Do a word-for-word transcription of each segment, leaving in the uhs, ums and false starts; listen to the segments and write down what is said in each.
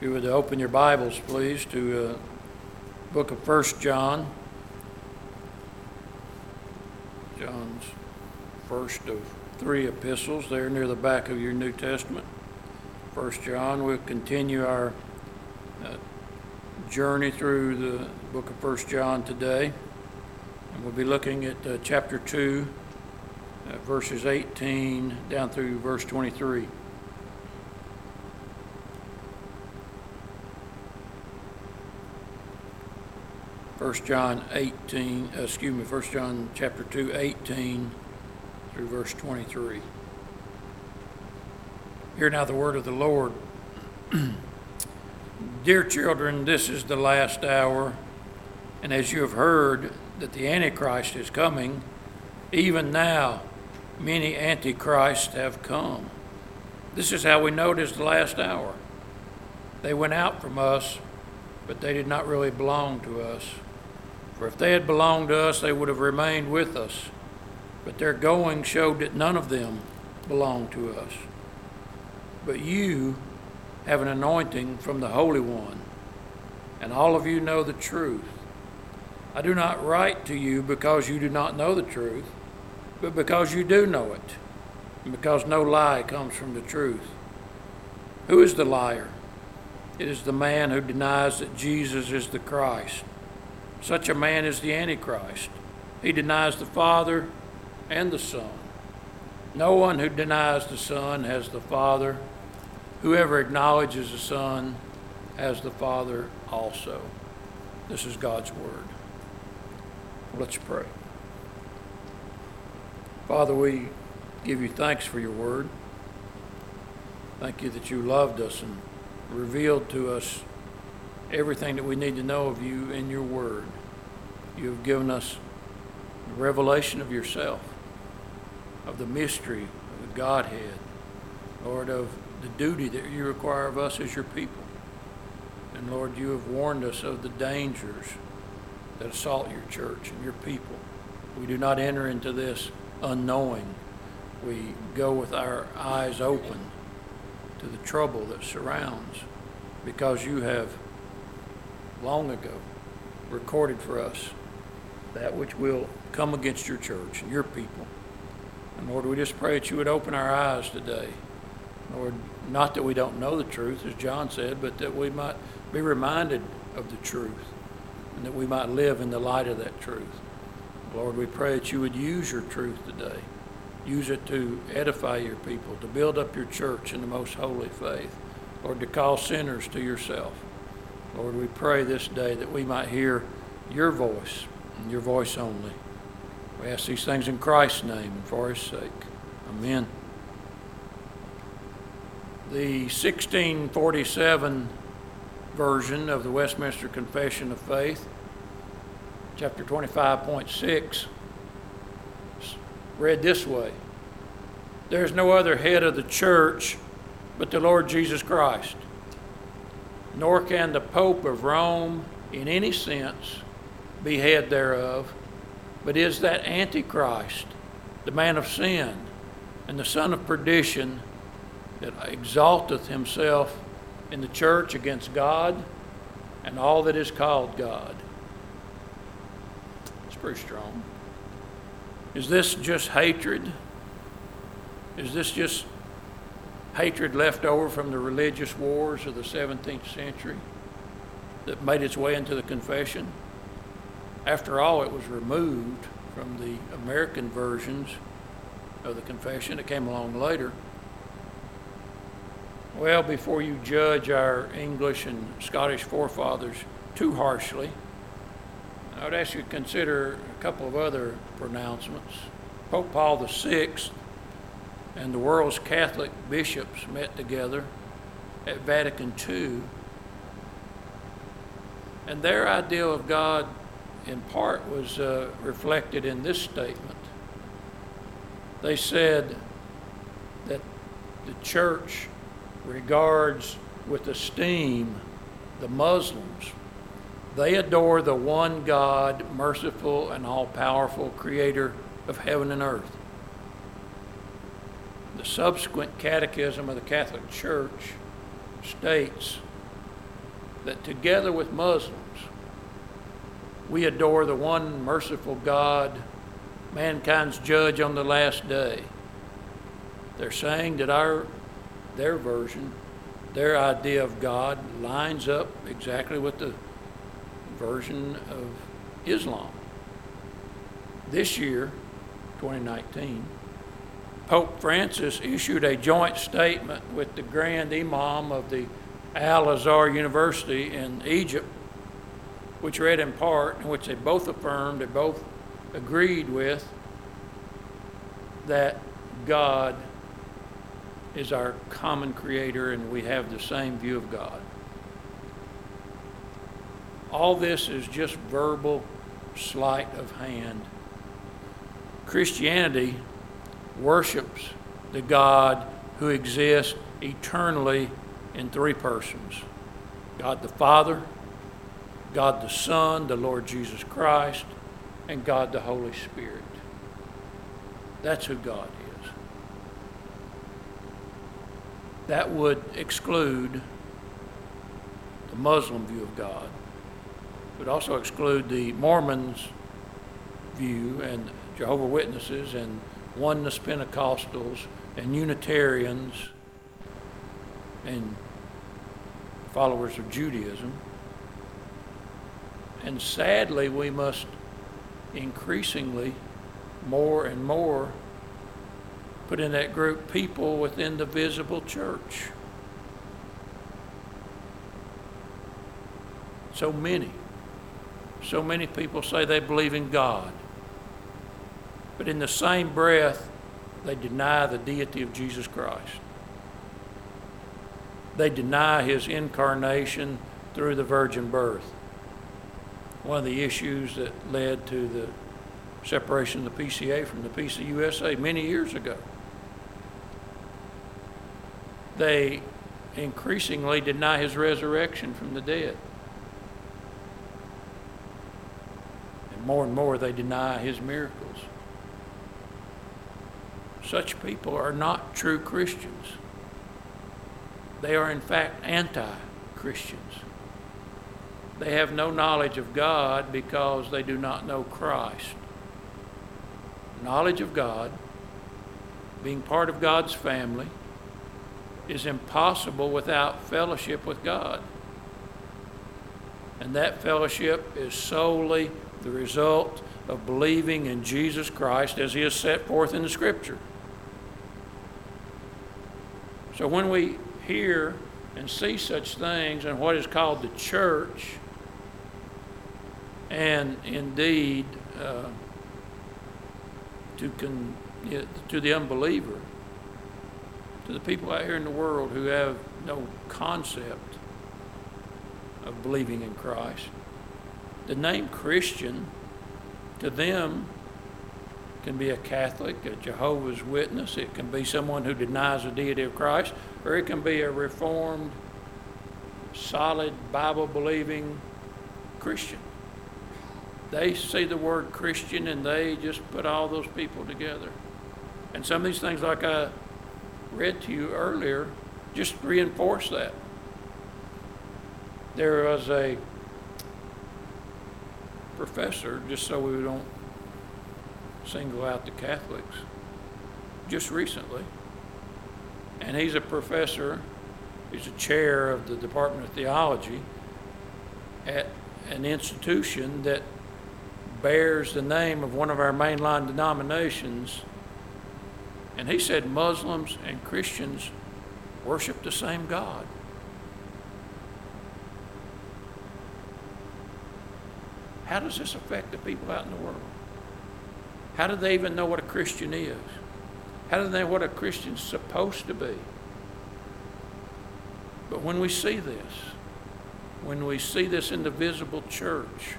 If you would open your Bibles, please, to uh, book of First John. John's first of three epistles there near the back of your New Testament. First John, we'll continue our uh, journey through the book of First John today. And we'll be looking at uh, chapter two, uh, verses eighteen down through verse twenty-three. First John eighteen, uh, excuse me, First John chapter two, eighteen through verse twenty-three. Hear now the word of the Lord. Dear children, this is the last hour, and as you have heard that the Antichrist is coming, even now many Antichrists have come. This is how we know it is the last hour. They went out from us, but they did not really belong to us. For if they had belonged to us, they would have remained with us. But their going showed that none of them belonged to us. But you have an anointing from the Holy One, and all of you know the truth. I do not write to you because you do not know the truth, but because you do know it, and because no lie comes from the truth. Who is the liar? It is the man who denies that Jesus is the Christ. Such a man is the Antichrist. He denies the Father and the Son. No one who denies the Son has the Father. Whoever acknowledges the Son has the Father also. This is God's word. Let's pray. Father, we give you thanks for your word. Thank you that you loved us and revealed to us everything that we need to know of you in your word. You have given us the revelation of yourself, of the mystery of the Godhead, Lord, of the duty that you require of us as your people. And Lord, you have warned us of the dangers that assault your church and your people. We do not enter into this unknowing. We go with our eyes open to the trouble that surrounds, because you have long ago recorded for us that which will come against your church and your people. And Lord, we just pray that you would open our eyes today. Lord, not that we don't know the truth, as John said, but that we might be reminded of the truth and that we might live in the light of that truth. Lord, we pray that you would use your truth today. Use it to edify your people, to build up your church in the most holy faith. Lord, to call sinners to yourself. Lord, we pray this day that we might hear your voice and your voice only. We ask these things in Christ's name and for his sake. Amen. The sixteen forty-seven version of the Westminster Confession of Faith, chapter twenty-five point six, read this way: There is no other head of the church but the Lord Jesus Christ, nor can the Pope of Rome in any sense be head thereof, but is that Antichrist, the man of sin, and the son of perdition, that exalteth himself in the church against God and all that is called God. It's pretty strong. Is this just hatred? Is this just hatred left over from the religious wars of the seventeenth century that made its way into the confession? After all, it was removed from the American versions of the confession that came along later. Well, before you judge our English and Scottish forefathers too harshly, I would ask you to consider a couple of other pronouncements. Pope Paul the Sixth and the world's Catholic bishops met together at Vatican Two, and their ideal of God in part was uh, reflected in this statement. They said that the church regards with esteem the Muslims. They adore the one God, merciful and all-powerful, creator of heaven and earth. The subsequent catechism of the Catholic Church states that together with Muslims, we adore the one merciful God, mankind's judge on the last day. They're saying that our, their version, their idea of God lines up exactly with the version of Islam. This year, twenty nineteen, Pope Francis issued a joint statement with the Grand Imam of the Al-Azhar University in Egypt, which read in part, in which they both affirmed, they both agreed with, that God is our common creator and we have the same view of God. All this is just verbal sleight of hand. Christianity worships the God who exists eternally in three persons: God the Father, God the Son, the Lord Jesus Christ, and God the Holy Spirit. That's who God is. That would exclude the Muslim view of God. It would also exclude the Mormons' view, and Jehovah's Witnesses, and Oneness Pentecostals, and Unitarians, and followers of Judaism. And sadly, we must increasingly, more and more, put in that group people within the visible church. So many, so many people say they believe in God, but in the same breath, they deny the deity of Jesus Christ. They deny his incarnation through the virgin birth. One of the issues that led to the separation of the P C A from the P C U S A many years ago. They increasingly deny his resurrection from the dead. And more and more they deny his miracles. Such people are not true Christians. They are in fact anti-Christians. They have no knowledge of God because they do not know Christ. Knowledge of God, being part of God's family, is impossible without fellowship with God. And that fellowship is solely the result of believing in Jesus Christ as he is set forth in the Scripture. So when we hear and see such things in what is called the church, and indeed uh, to, con, to the unbeliever, to the people out here in the world who have no concept of believing in Christ, the name Christian to them can be a Catholic, a Jehovah's Witness, it can be someone who denies the deity of Christ, or it can be a Reformed, solid, Bible-believing Christian. They see the word Christian and they just put all those people together. And some of these things, like I read to you earlier, just reinforce that. There was a professor, just so we don't single out the Catholics, just recently, and he's a professor, he's a chair of the Department of Theology at an institution that bears the name of one of our mainline denominations, and he said Muslims and Christians worship the same God. How does this affect the people out in the world? How do they even know what a Christian is? How do they know what a Christian's supposed to be? But when we see this, when we see this in the visible church,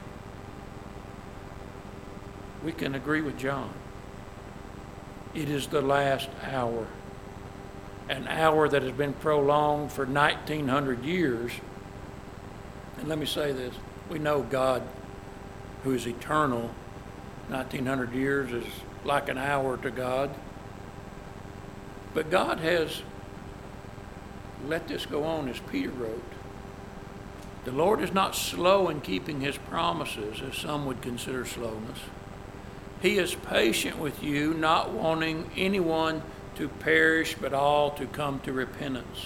we can agree with John. It is the last hour, an hour that has been prolonged for nineteen hundred years. And let me say this, we know God, who is eternal, nineteen hundred years is like an hour to God. But God has let this go on, as Peter wrote, The Lord is not slow in keeping his promises, as some would consider slowness. He is patient with you, not wanting anyone to perish, but all to come to repentance.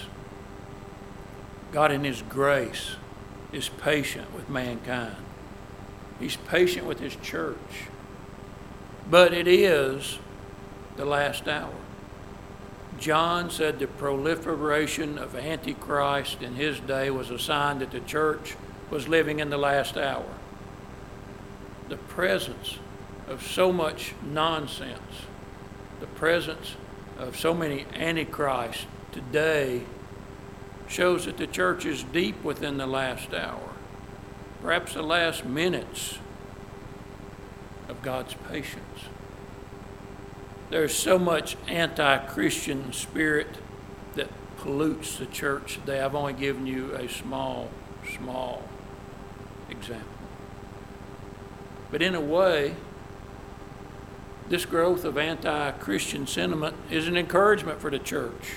God in his grace is patient with mankind. He's patient with his church. But it is the last hour. John said the proliferation of Antichrist in his day was a sign that the church was living in the last hour. The presence of so much nonsense, the presence of so many antichrists today shows that the church is deep within the last hour, perhaps the last minutes of God's patience. There's so much anti-Christian spirit that pollutes the church today. I've only given you a small, small example. But in a way, this growth of anti-Christian sentiment is an encouragement for the church.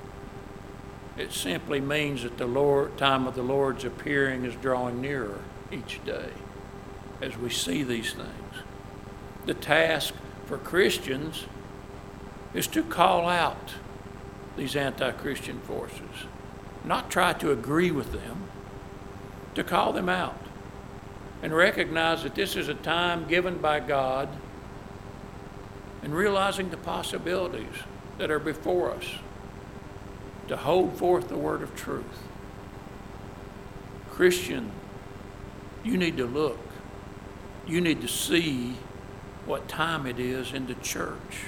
It simply means that the Lord, time of the Lord's appearing is drawing nearer each day as we see these things. The task for Christians is to call out these anti-Christian forces, not try to agree with them, to call them out and recognize that this is a time given by God and realizing the possibilities that are before us to hold forth the word of truth. Christian, you need to look. You need to see what time it is in the church.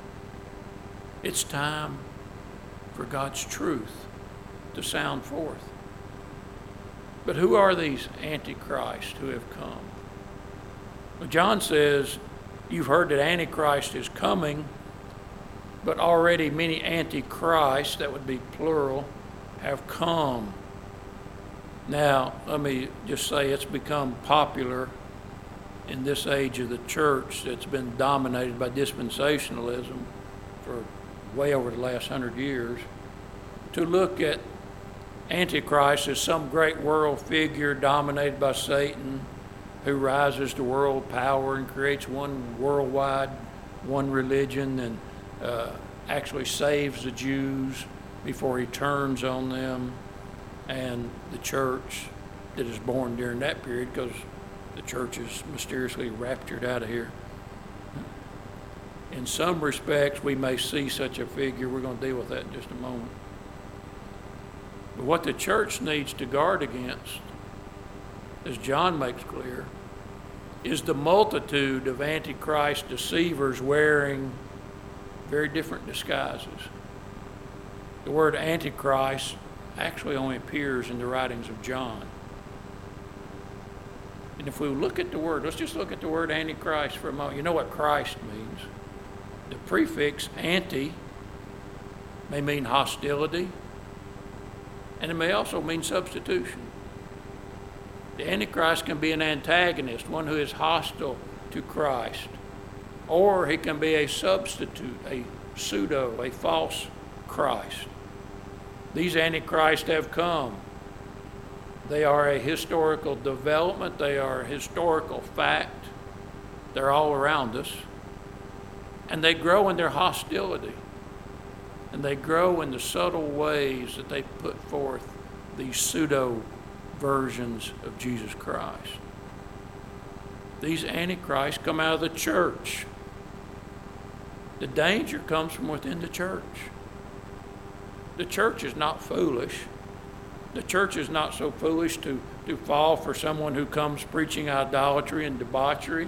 It's time for God's truth to sound forth. But who are these antichrists who have come? Well, John says, you've heard that Antichrist is coming, but already many antichrists, that would be plural, have come. Now, let me just say it's become popular in this age of the church that's been dominated by dispensationalism for way over the last hundred years, to look at Antichrist as some great world figure dominated by Satan who rises to world power and creates one worldwide, one religion, and uh, actually saves the Jews before he turns on them and the church that is born during that period, because the church is mysteriously raptured out of here. In some respects, we may see such a figure. We're going to deal with that in just a moment. But what the church needs to guard against, as John makes clear, is the multitude of antichrist deceivers wearing very different disguises. The word antichrist actually only appears in the writings of John. And if we look at the word, let's just look at the word antichrist for a moment. You know what Christ means. The prefix anti may mean hostility, and it may also mean substitution. The Antichrist can be an antagonist, one who is hostile to Christ, or he can be a substitute, a pseudo, a false Christ. These Antichrists have come. They are a historical development. They are a historical fact. They're all around us. And they grow in their hostility. And they grow in the subtle ways that they put forth these pseudo versions of Jesus Christ. These antichrists come out of the church. The danger comes from within the church. The church is not foolish. The church is not so foolish to, to fall for someone who comes preaching idolatry and debauchery.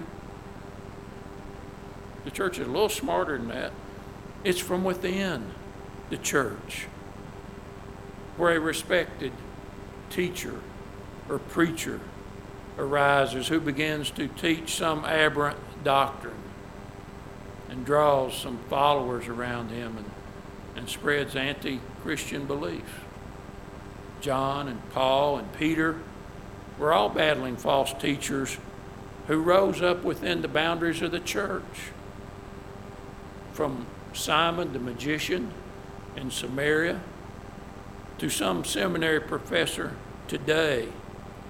The church is a little smarter than that. It's from within the church, where a respected teacher or preacher arises who begins to teach some aberrant doctrine and draws some followers around him and, and spreads anti-Christian beliefs. John and Paul and Peter were all battling false teachers who rose up within the boundaries of the church. From Simon the magician in Samaria to some seminary professor today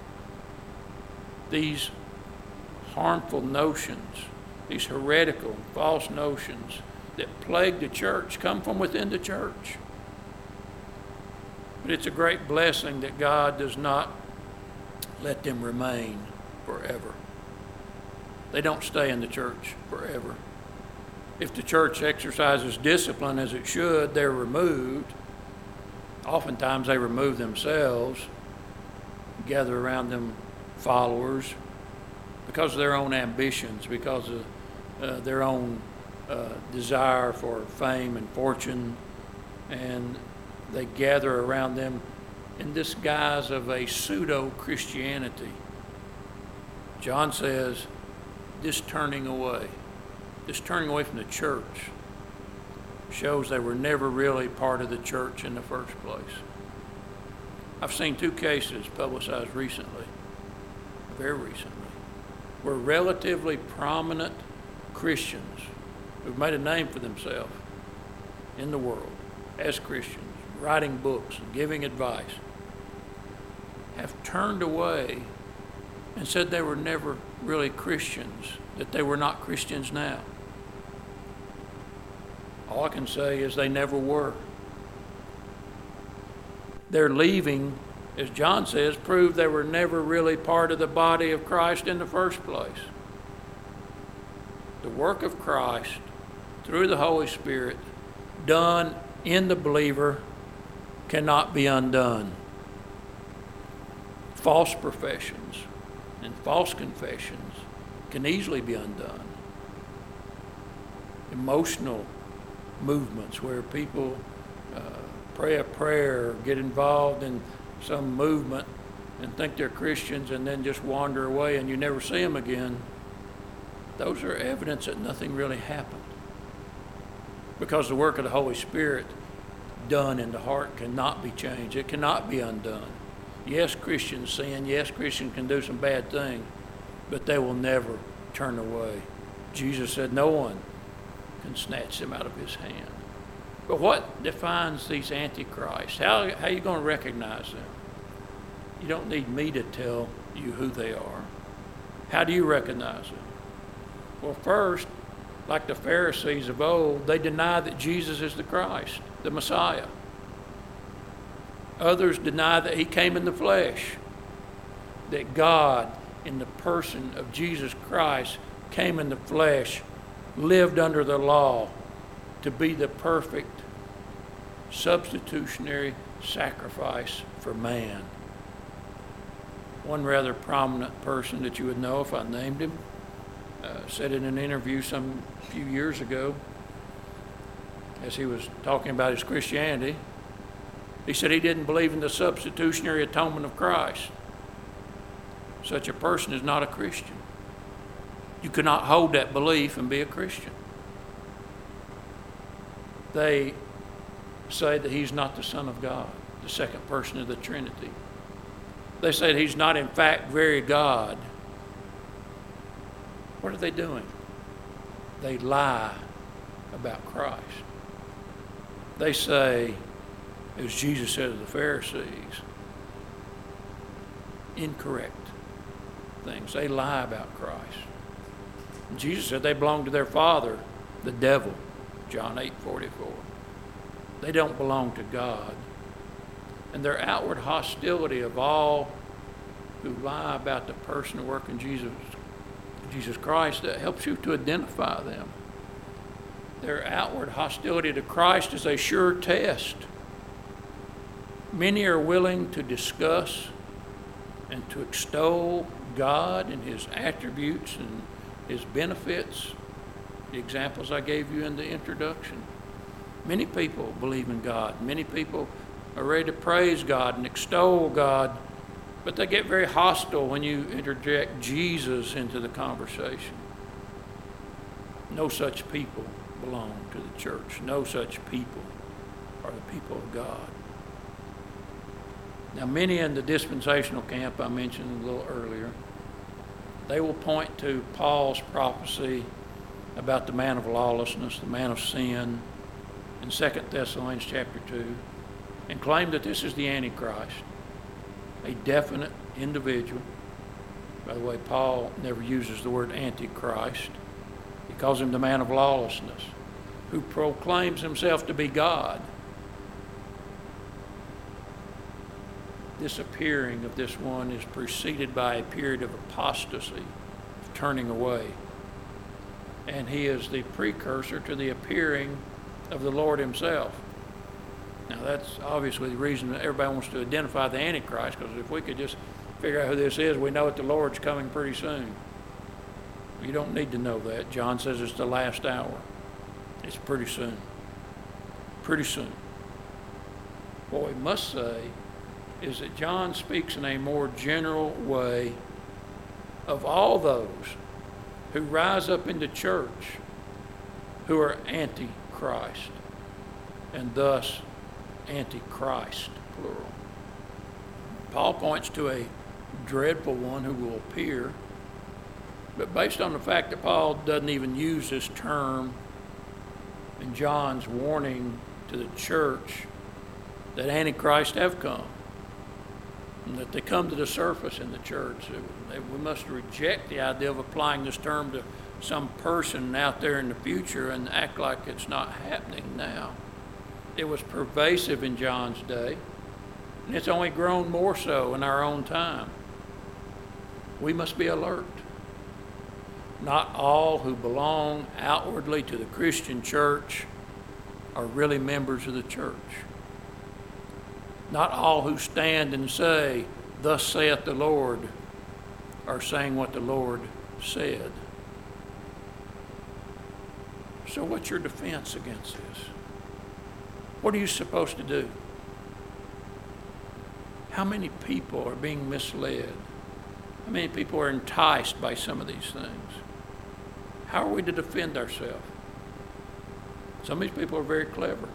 these harmful notions, these heretical, false notions that plague the church come from within the church. But it's a great blessing that God does not let them remain forever. They don't stay in the church forever. If the church exercises discipline as it should, they're removed. Oftentimes they remove themselves, gather around them followers because of their own ambitions, because of uh, their own uh, desire for fame and fortune, and they gather around them in this guise of a pseudo-Christianity. John says, this turning away, this turning away from the church shows they were never really part of the church in the first place. I've seen two cases publicized recently, very recently, where relatively prominent Christians who've made a name for themselves in the world as Christians, writing books and giving advice, have turned away and said they were never really Christians, that they were not Christians now. All I can say is they never were. Their leaving, as John says, proved they were never really part of the body of Christ in the first place. The work of Christ through the Holy Spirit done in the believer cannot be undone. False professions and false confessions can easily be undone. Emotional movements where people uh, pray a prayer, or get involved in some movement and think they're Christians and then just wander away and you never see them again, those are evidence that nothing really happened. Because the work of the Holy Spirit done in the heart cannot be changed. It cannot be undone. Yes, Christians sin. Yes, Christians can do some bad things, but they will never turn away. Jesus said no one can snatch them out of his hand. But what defines these antichrists? How, how are you going to recognize them? You don't need me to tell you who they are. How do you recognize them? Well, first, like the Pharisees of old, they deny that Jesus is the Christ, the Messiah. Others deny that he came in the flesh, that God, in the person of Jesus Christ, came in the flesh, lived under the law to be the perfect substitutionary sacrifice for man. One rather prominent person that you would know if I named him uh, said in an interview some few years ago, as he was talking about his Christianity, he said he didn't believe in the substitutionary atonement of Christ. Such a person is not a Christian. You cannot hold that belief and be a Christian. They say that he's not the Son of God, the second person of the Trinity. They say that he's not in fact very God. What are they doing? They lie about Christ. They say, as Jesus said to the Pharisees, incorrect things. They lie about Christ. Jesus said they belong to their father, the devil, John eight forty-four. They don't belong to God. And their outward hostility of all who lie about the person and work in Jesus, Jesus Christ, that helps you to identify them. Their outward hostility to Christ is a sure test. Many are willing to discuss and to extol God and his attributes and his benefits, the examples I gave you in the introduction. Many people believe in God. Many people are ready to praise God and extol God, but they get very hostile when you interject Jesus into the conversation. No such people belong to the church. No such people are the people of God. Now, many in the dispensational camp I mentioned a little earlier, they will point to Paul's prophecy about the man of lawlessness, the man of sin, in Second Thessalonians chapter two, and claim that this is the Antichrist, a definite individual By the way, Paul never uses the word Antichrist. He calls him the man of lawlessness, who proclaims himself to be God. This appearing of this one is preceded by a period of apostasy, of turning away. And he is the precursor to the appearing of the Lord himself. Now that's obviously the reason that everybody wants to identify the Antichrist, because if we could just figure out who this is, we know that the Lord's coming pretty soon. You don't need to know that. John says it's the last hour. It's pretty soon. Pretty soon. What we must say is that John speaks in a more general way of all those who rise up in the church who are anti-Christ, and thus antichrist, plural. Paul points to a dreadful one who will appear, but based on the fact that Paul doesn't even use this term in John's warning to the church that antichrist have come, and that they come to the surface in the church, we must reject the idea of applying this term to some person out there in the future and act like it's not happening now. It was pervasive in John's day, and it's only grown more so in our own time. We must be alert. Not all who belong outwardly to the Christian church are really members of the church. Not all who stand and say, "Thus saith the Lord," are saying what the Lord said. So what's your defense against this? What are you supposed to do? How many people are being misled? How many people are enticed by some of these things? How are we to defend ourselves? Some of these people are very clever.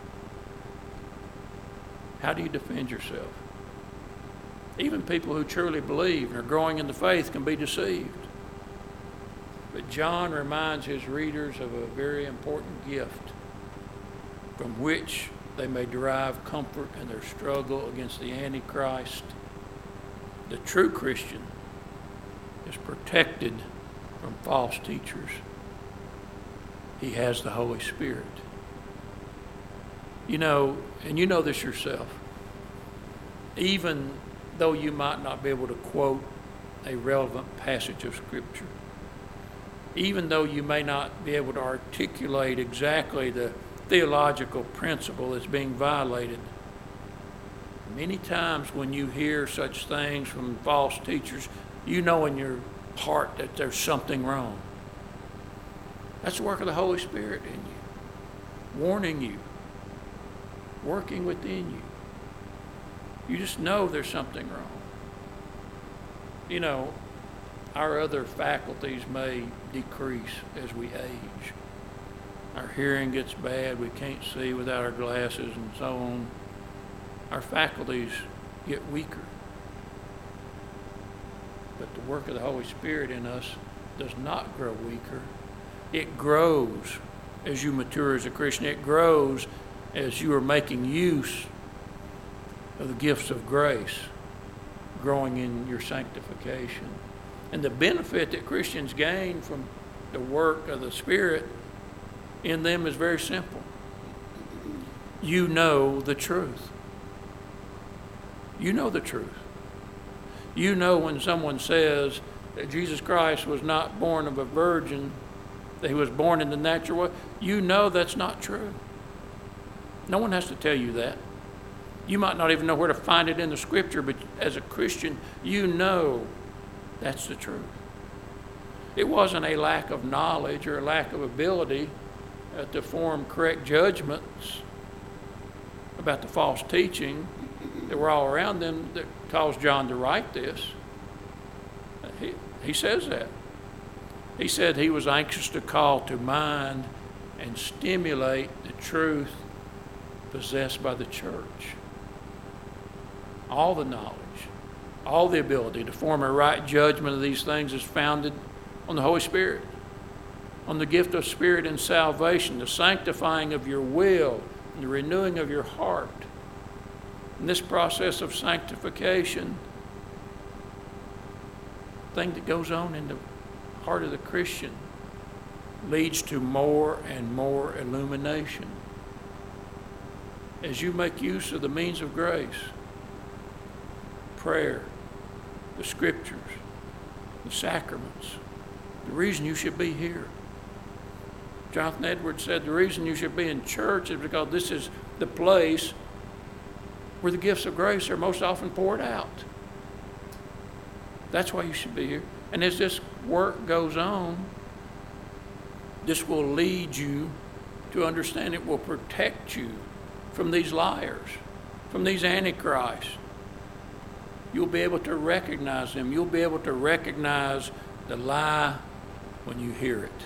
How do you defend yourself? Even people who truly believe and are growing in the faith can be deceived. But John reminds his readers of a very important gift from which they may derive comfort in their struggle against the Antichrist. The true Christian is protected from false teachers. He has the Holy Spirit. You know, and you know this yourself, even though you might not be able to quote a relevant passage of Scripture, even though you may not be able to articulate exactly the theological principle that's being violated, many times when you hear such things from false teachers, you know in your heart that there's something wrong. That's the work of the Holy Spirit in you, warning you, working within you. You just know there's something wrong. You know, our other faculties may decrease as we age. Our hearing gets bad, we can't see without our glasses and so on. Our faculties get weaker. But the work of the Holy Spirit in us does not grow weaker. It grows as you mature as a Christian. It grows as you are making use of the gifts of grace, growing in your sanctification. And the benefit that Christians gain from the work of the Spirit in them is very simple. You know the truth. You know the truth. You know when someone says that Jesus Christ was not born of a virgin, that he was born in the natural way, you know that's not true. No one has to tell you that. You might not even know where to find it in the Scripture, but as a Christian, you know that's the truth. It wasn't a lack of knowledge or a lack of ability uh, to form correct judgments about the false teaching that were all around them that caused John to write this. He, he says that. He said he was anxious to call to mind and stimulate the truth possessed by the church. All the knowledge, all the ability to form a right judgment of these things is founded on the Holy Spirit, on the gift of Spirit and salvation, the sanctifying of your will, and the renewing of your heart. In this process of sanctification, thing that goes on in the heart of the Christian leads to more and more illumination. As you make use of the means of grace, prayer, the scriptures, the sacraments, the reason you should be here. Jonathan Edwards said the reason you should be in church is because this is the place where the gifts of grace are most often poured out. That's why you should be here. And as this work goes on, this will lead you to understand, it will protect you from these liars, from these antichrists. You'll be able to recognize them. You'll be able to recognize the lie when you hear it.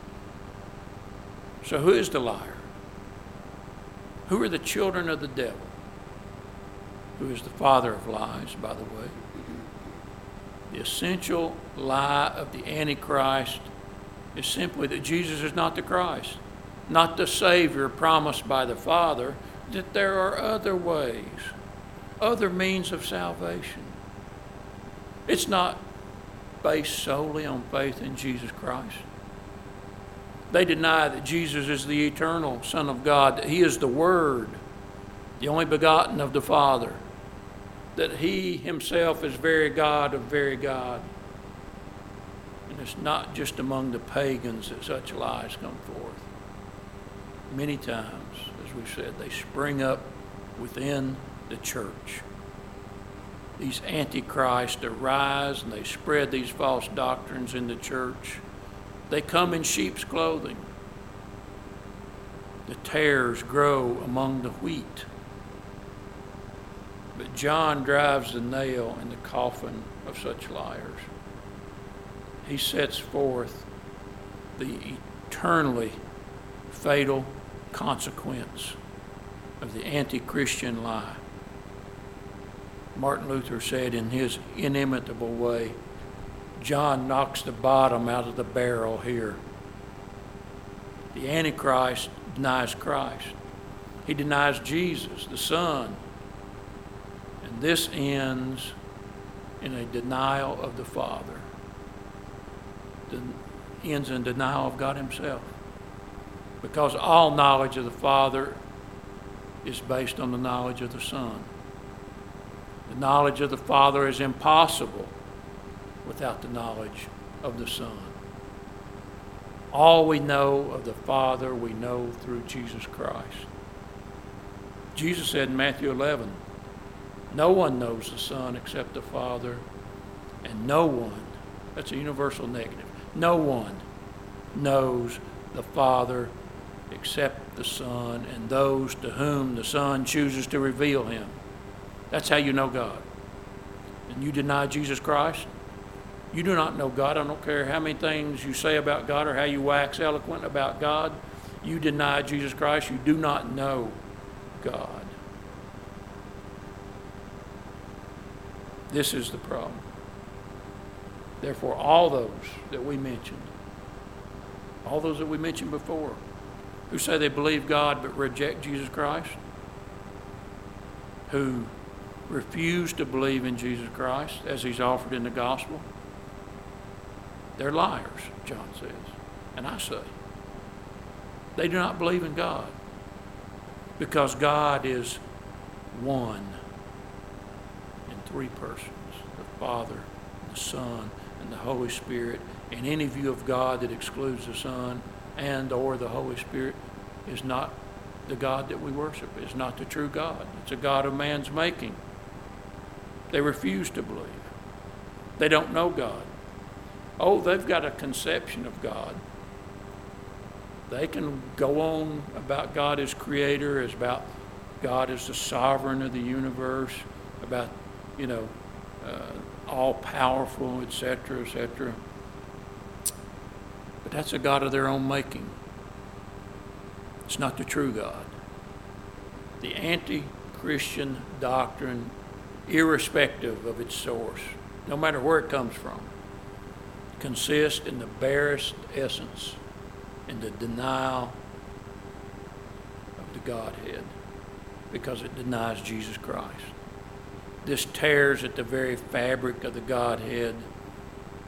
So who is the liar? Who are the children of the devil? Who is the father of lies, by the way? The essential lie of the Antichrist is simply that Jesus is not the Christ, not the Savior promised by the Father, that there are other ways, other means of salvation. It's not based solely on faith in Jesus Christ. They deny that Jesus is the eternal Son of God, that He is the Word, the only begotten of the Father, that He Himself is very God of very God. And it's not just among the pagans that such lies come forth. Many times, as we said, they spring up within the church. These antichrists arise and they spread these false doctrines in the church. They come in sheep's clothing. The tares grow among the wheat. But John drives the nail in the coffin of such liars. He sets forth the eternally fatal consequence of the anti-Christian lie. Martin Luther said in his inimitable way, John knocks the bottom out of the barrel here. The Antichrist denies Christ. He denies Jesus, the Son. And this ends in a denial of the Father. It ends in denial of God Himself. Because all knowledge of the Father is based on the knowledge of the Son. The knowledge of the Father is impossible without the knowledge of the Son. All we know of the Father, we know through Jesus Christ. Jesus said in Matthew eleven, no one knows the Son except the Father, and no one, that's a universal negative, no one knows the Father except the Son and those to whom the Son chooses to reveal Him. That's how you know God. And you deny Jesus Christ, you do not know God. I don't care how many things you say about God or how you wax eloquent about God. You deny Jesus Christ, you do not know God. This is the problem. Therefore, all those that we mentioned, all those that we mentioned before, who say they believe God but reject Jesus Christ, who refuse to believe in Jesus Christ as He's offered in the gospel, they're liars, John says. And I say, they do not believe in God because God is one in three persons, the Father, the Son, and the Holy Spirit. And any view of God that excludes the Son and or the Holy Spirit is not the God that we worship. It's not the true God. It's a God of man's making. They refuse to believe. They don't know God. Oh, they've got a conception of God. They can go on about God as creator, as about God as the sovereign of the universe, about, you know, uh, all-powerful, et cetera, et cetera. But that's a God of their own making. It's not the true God. The anti-Christian doctrine, irrespective of its source, no matter where it comes from, consists in the barest essence, in the denial of the Godhead, because it denies Jesus Christ. This tears at the very fabric of the Godhead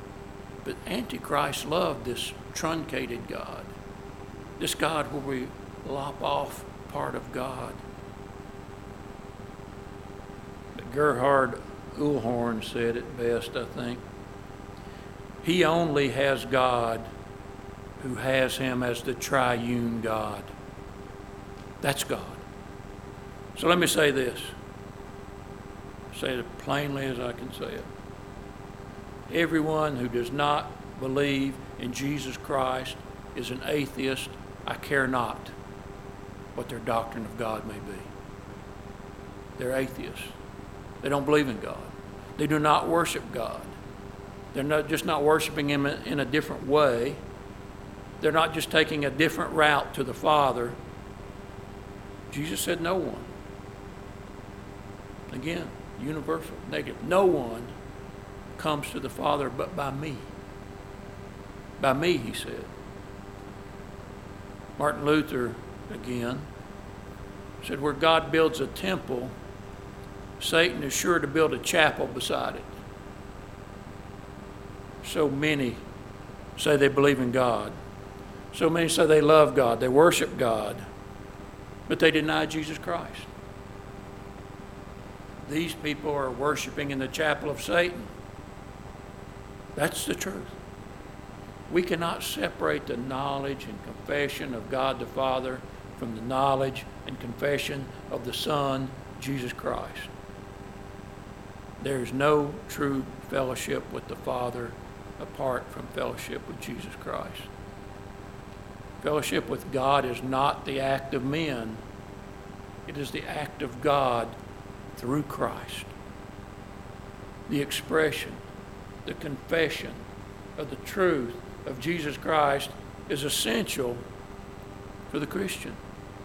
But Antichrist loved this truncated God, this God where we lop off part of God. But Gerhard Ullhorn said it best, I think. He only has God who has him as the triune God. That's God. So let me say this. Say it plainly as I can say it. Everyone who does not believe in Jesus Christ is an atheist. I care not what their doctrine of God may be. They're atheists. They don't believe in God. They do not worship God. They're not just not worshiping Him in a different way. They're not just taking a different route to the Father. Jesus said no one. Again, universal, negative. No one comes to the Father but by me. By me, He said. Martin Luther, again, said where God builds a temple, Satan is sure to build a chapel beside it. So many say they believe in God. So many say they love God, they worship God, but they deny Jesus Christ. These people are worshiping in the chapel of Satan. That's the truth. We cannot separate the knowledge and confession of God the Father from the knowledge and confession of the Son, Jesus Christ. There is no true fellowship with the Father apart from fellowship with Jesus Christ. Fellowship with God is not the act of men. It is the act of God through Christ. The expression, the confession of the truth of Jesus Christ is essential for the Christian.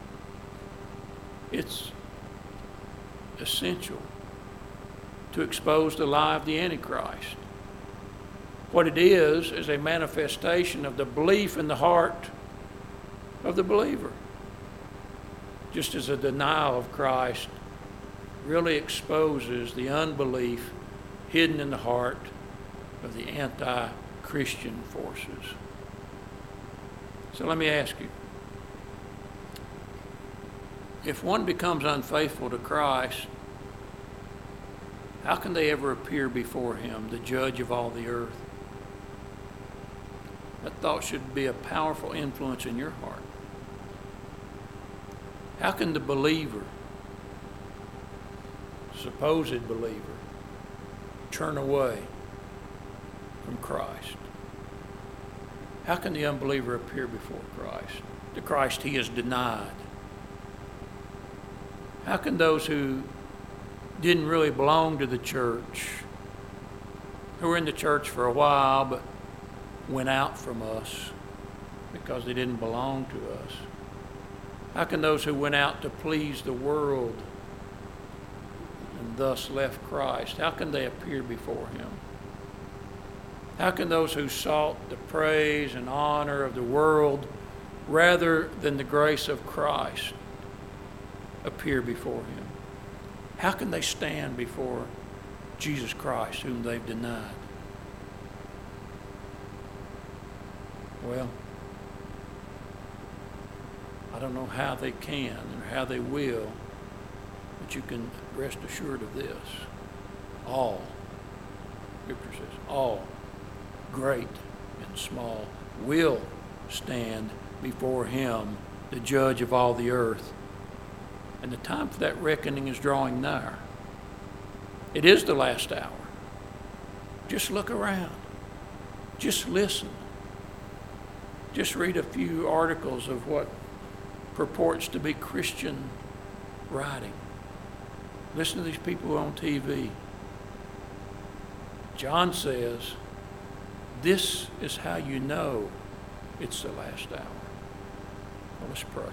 It's essential to expose the lie of the Antichrist. What it is is a manifestation of the belief in the heart of the believer. Just as a denial of Christ really exposes the unbelief hidden in the heart of the anti-Christian forces. So let me ask you, if one becomes unfaithful to Christ, how can they ever appear before Him, the judge of all the earth? That thought should be a powerful influence in your heart. How can the believer, supposed believer, turn away from Christ? How can the unbeliever appear before Christ, the Christ he has denied? How can those who didn't really belong to the church, who were in the church for a while but went out from us because they didn't belong to us, how can those who went out to please the world and thus left Christ, how can they appear before Him? How can those who sought the praise and honor of the world rather than the grace of Christ appear before Him? How can they stand before Jesus Christ, whom they've denied? Well, I don't know how they can or how they will, but you can rest assured of this. All, Scripture says, all, great and small, will stand before Him, the judge of all the earth. And the time for that reckoning is drawing nigh. It is the last hour. Just look around. Just listen. Just read a few articles of what purports to be Christian writing. Listen to these people on T V. John says, this is how you know it's the last hour. Well, let's pray.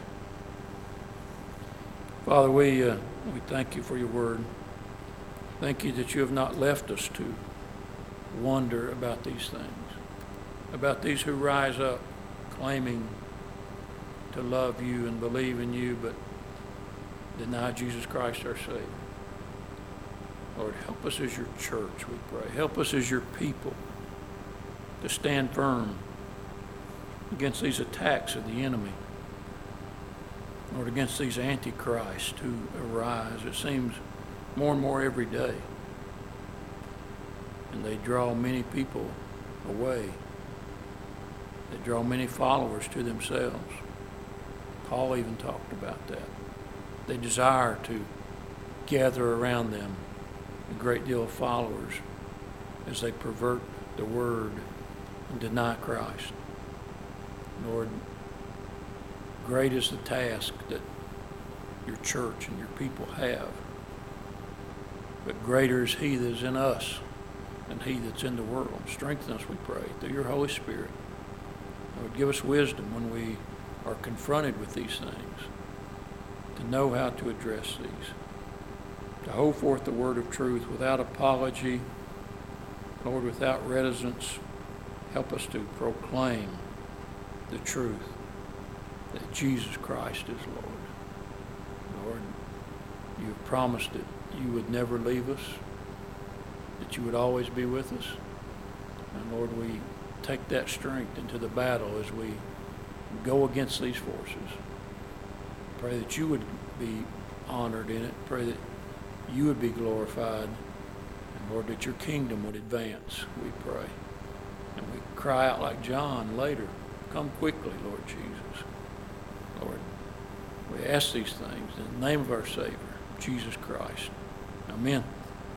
Father, we, uh, we thank You for Your word. Thank You that You have not left us to wonder about these things, about these who rise up claiming to love You and believe in You, but deny Jesus Christ our Savior. Lord, help us as Your church, we pray. Help us as Your people to stand firm against these attacks of the enemy, Lord, against these antichrists who arise. It seems more and more every day. And they draw many people away. They draw many followers to themselves. Paul even talked about that. They desire to gather around them a great deal of followers as they pervert the word and deny Christ. Lord, great is the task that your church and your people have, but greater is he that is in us than he that's in the world. Strengthen us, we pray, through your Holy Spirit. Lord, give us wisdom when we are confronted with these things, to know how to address these, to hold forth the word of truth without apology, Lord, without reticence. Help us to proclaim the truth that Jesus Christ is Lord. Lord, you have promised that you would never leave us, that you would always be with us. And Lord, we take that strength into the battle as we go against these forces. Pray that you would be honored in it. Pray that you would be glorified. And Lord, that your kingdom would advance, we pray. And we cry out like John later, come quickly, Lord Jesus. Lord, we ask these things in the name of our Savior, Jesus Christ. Amen.